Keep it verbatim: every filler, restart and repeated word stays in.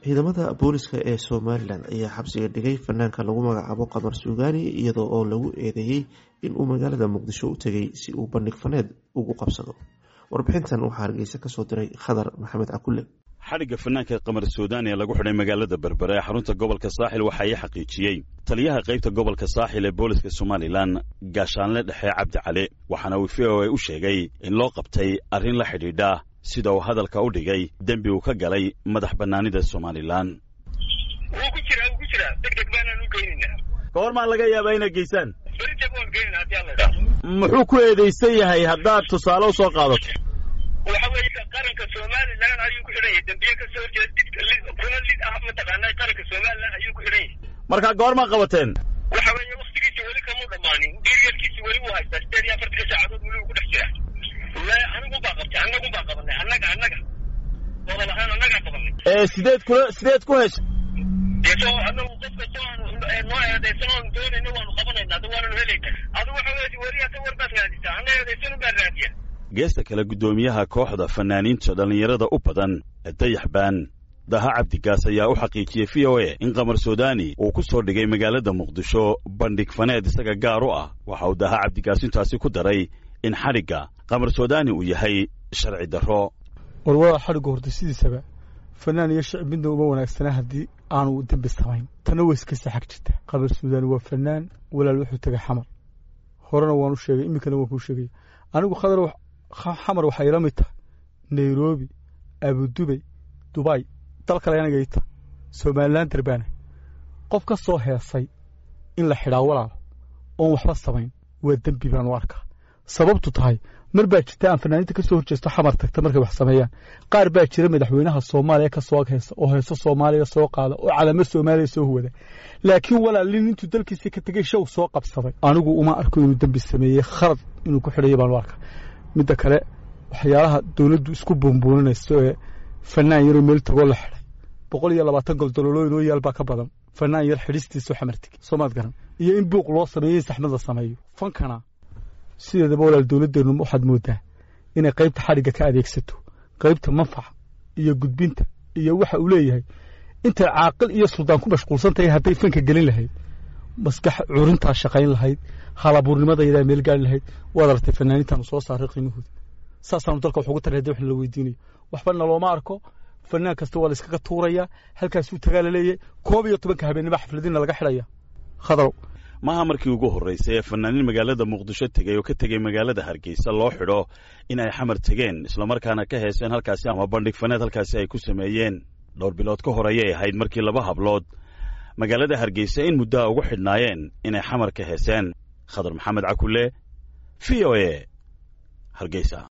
ciidamada booliska ee Somaliland ayaa xabsiga dhigay fanaanka lagu magacaabo Qamar Suugaani iyadoo oo lagu eedeeyay in uu magaalada Muqdisho u tagay si uu bandhig faneed ugu qabsado. Warbixintan waxaa Hargeysa ka soo diray Khadar Maxamed Cakulle. xariga fanaanka Qamar Suugaani lagu xidhay magaalada Berbera ee xarunta gobolka Saaxil waxa ay xaqiijiyay taliyaha qaybta gobolka Saaxil ee booliska Somaliland gaashaanle dhexe Cabdi Cali waxaana uu V O A u sheegay in loo qabtay arrin la xidhiidha sida uu hadalka u dhigay dambi uu ka galay madax banaanida Somaliland. wuu ku jiraa wuu ku jiraa degdeg baan u geynina goorma laga yaabaa inay geysaan berita baan geynina hadii alla yiraahdo muxuu ku eedeysan yahay haddaad tusaale u soo qaadato waxa weeye qaranka Somaliland ayuu ku xidhay dambiye ka soo jeeda didka kuna lid ah ma taqaanay qaranka Somaliland ayuu ku xidhay marka goorma qabateen waxa weeye waqtigiisa wali kama dhamaanin diirgeelkiisa wali waa haystaa sideed iyo afartan saacadood wali ku dhex jira la anigu baa qabtay anagu baa qabanay anaga anaga wada ahaan anaga qabanay ee sideed ku sideed ku heshay yeso anagu qofka soo noo eedeysan oo doonayna waanu qabanayna hadda waanu helayna adigu waxa weeye wali ata warbaad raadisa anaga eedeysan baa raadiya geesta kale gudoomiyaha kooxda fanaaniinta dhalinyarada u badan ee Dayaxbaan Daha Cabdigaas ayaa u xaqiijiyay V O A in Qamar Suugaani uu ku soo dhigay magaalada Muqdisho bandhig faneed isaga gaar u ah waxa uu Daha Cabdigaas intaasi ku daray in xariga Qamar Suugaani uu yahay sharci darro warwaa xariga horta sidiisaba fanaan iyo shacab midna uma wanaagsana hadii aanu dambi samayn tan way iska saxag jirta Qamar Suugaani waa fanaan walaal wuxuu tagay xamar horena waan u sheegay imikana waan ku sheegay anigu khadar xamar waxa ila mid tahay Nairobi Abu Dhabi Dubai dalka anaga ita Somaliland darbana qof ka soo heesay in la xidhaa walaal oo waxba samayn waa dambi baan u arkaa sababtu tahay mar baa jirta aan fanaaniinta ka soo horjeesto xamar tagta markay wax sameeyaan qaar baa jira madaxweynaha Soomaaliya ka soo heesa oo heesa Soomaaliya soo qaada oo calamo Soomaaliya soo huwada laakiin walaalin intuu dalkiisa ka tagay show soo qabsaday anigu uma arko inuu dambi sameeyay khalad inuu ku xidhay baan u arkaa midda kale waxyaalaha dawladdu isku boomboonayso ee fanaan yar meel tago la xidhay boqol iyo labaatan gol dollar oo yaal ba ka badan fanaan yar xidhistiisu xamartig Soomaad garan iyo in buuq loo sameeyay saxmada sameeyo fankana sideedaba walaal dawladdeenu waxaad moodaa inay qaybta xariga ka adeegsato qaybta manfac iyo gudbinta iyo waxa uu leeyahay inta caaqil iyo suldaan ku mashquulsan tahay haday fanka gelin lahayd maskax curinta shaqayn lahayd halabuurnimada iyada meel gaar lahayd wada artay fanaaniintan soo saaray qiimahooda saasaan dalka wuxuu ku tareeday wax la weydiinayo waxba nalooma arko fanaan kasta waa la iskaga tuuraya halkaas uu tagaa la leeyahay koob iyo toban ka habeenimo xafladina laga xidhaya khadar maaha markii ugu horeysay ee fanaaniin magaalada Muqdisho tagay oo ka tagay magaalada Hargeysa loo xidho in ay xamar tageen isla markaana ka heeseen halkaas ama bandhig faneed halkaas ay ku sameeyeen dhowr bilood ka horeeyay ahayd markii laba hablood magaalada Hargeysa in muddo ugu xidhnaayeen inay xamar ka heeseen Khadar Maxamed Cakulle V O A Hargeysa.